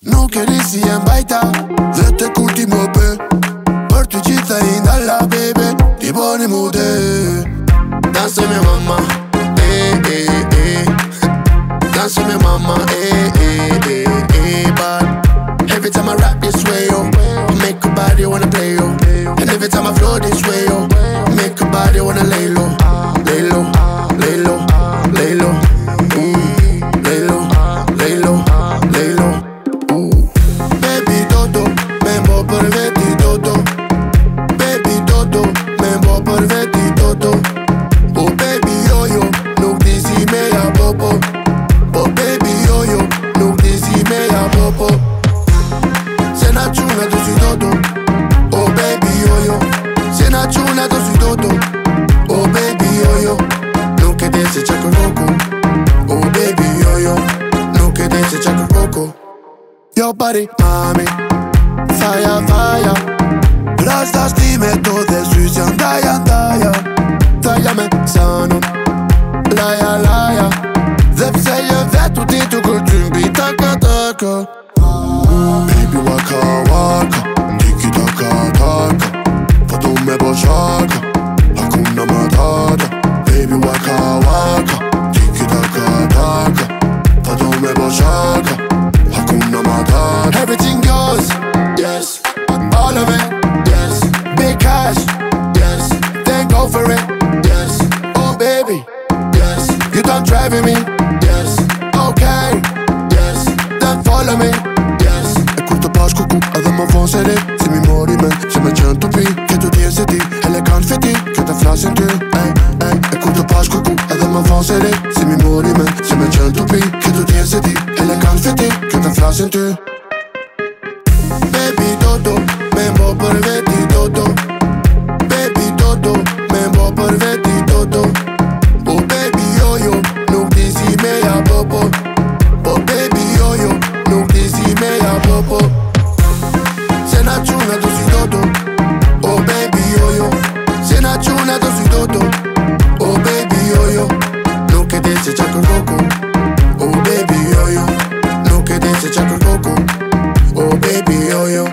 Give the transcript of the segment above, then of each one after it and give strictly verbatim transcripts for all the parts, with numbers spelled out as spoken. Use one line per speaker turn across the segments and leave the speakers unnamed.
Nuk e risi e mbajta dhe të kur ti më bë. Për të gjitha i ndalla bebe, ti boni mu dhe. Danse me mama, eh, eh, eh. Danse me mama, eh, eh, eh, eh. But every time I rap this way, yo, I make a body wanna play, yo. And every time I flow this way, yo, I make a body wanna lay low. Lay low, lay low, lay low. Mm, lay low, lay low, lay low. Ooh. Baby Toto, me mbo për veti Toto. Baby Toto, me mbo për veti Toto. Oh baby yo-yo, nuk di si me ja popo. Oh baby yo-yo, nuk di si me ja popo. Se na quna do si Toto. Oh baby yo-yo, se na quna do si Toto. Oh baby yo-yo, nuk e de se qa kër koko. Oh baby yo-yo, nuk e de se qa kër koko. Yo body mami, faja faja. Rasta stime to dhe sys janë daja daja. Thaja me sanun, laja laja. Dhe pse jë vetu ti tu kur ty mbi taka taka. Baby waka waka, tiki taka taka. Po du me bo shaka, hakuna matata. Baby waka waka, tiki taka taka. Po du me bo shaka, hakuna matata. Everything goes, yes. All of it, yes. Big cash, yes. Then go for it, yes. Oh baby, yes. You done driving me, yes. Okay, yes. Then follow me, yes. E kur të pash kuku edhe më vonë se ri. Si mi mori me, që me qënë të pi. Këtu t'jen se ti, elegant fiti. Kjo të flasin ty, ej, ej. E kur të pash kuku edhe më vonë se ri. Si mi mori me, që me qënë të pi. Këtu t'jen se ti, elegant fiti. Kjo të flasin ty. Baby Toto, me mbo për veti Toto. Baby Toto, me mbo për veti Toto. Oh baby yo-yo, nuk di si me ja popo. Oh baby yo-yo, nuk di si me ja popo. Se na quna do si Toto. Oh baby yo-yo, se na quna do si Toto. Oh baby yo-yo, nuk e di se qa kër koko. Oh baby yo-yo, nuk e di se qa kër koko. Oh baby yo-yo,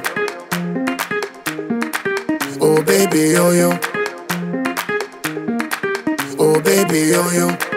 oh baby yo-yo, oh baby yo-yo.